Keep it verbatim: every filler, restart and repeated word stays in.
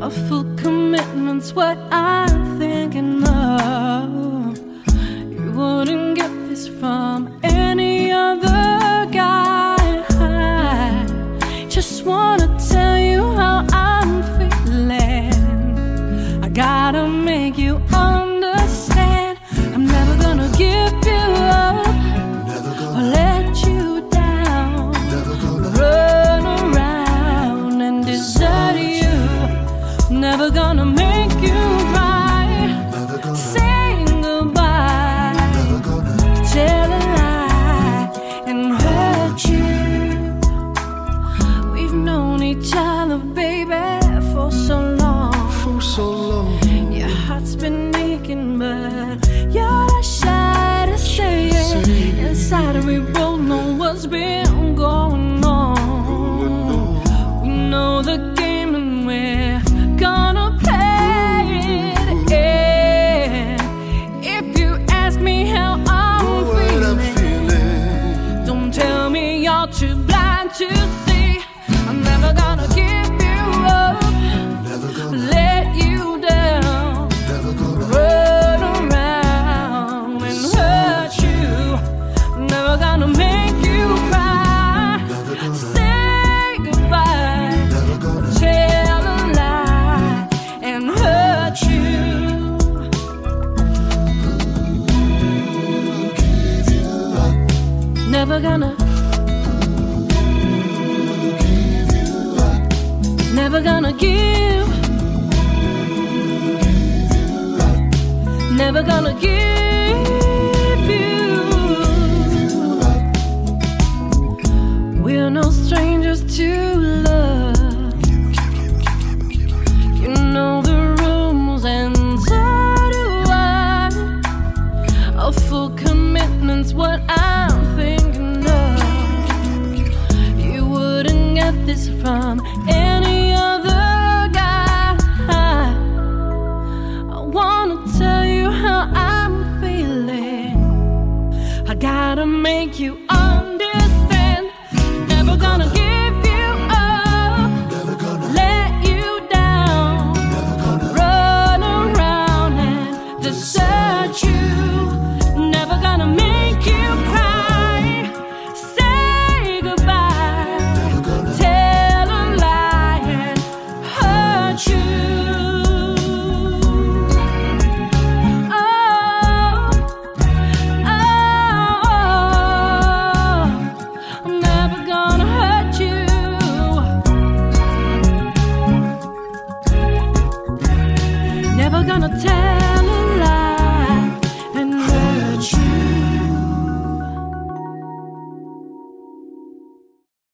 A full commitment's what I'm thinking of. You wouldn't get this from any other guy. I just wanna tell you how I'm feeling. I gotta make you understand. I'm never gonna give you up or let you down, run around and desert you. Never gonna make you right, saying goodbye, tell a lie and hurt you. We've known each other, baby, for so long, for so long. Your heart's been aching, but you're not shy to say it. Inside we both know what's been going on. We know the game and we're gonna play it. And if you ask me how I'm, Oh, feeling, I'm feeling. don't tell me you're too blind to see. I'm never gonna give you up, Never gonna, let you down, never gonna, run around and hurt you. Never gonna make you cry, never gonna, say goodbye, never gonna. tell a lie and hurt you. Give you up, Never gonna, give you up, never gonna give, never gonna give you. We're no strangers to love. You know the rules and so do I. A full commitment's what I'm thinking of. You wouldn't get this from any other guy. I wanna tell you how I'm feeling. I gotta make you understand. Never gonna give you up, never gonna, let you down, never gonna, run around and desert you. Never gonna make you cry, say goodbye, never gonna, tell a lie and hurt you. Oh, oh, I'm never gonna hurt you. Never gonna tell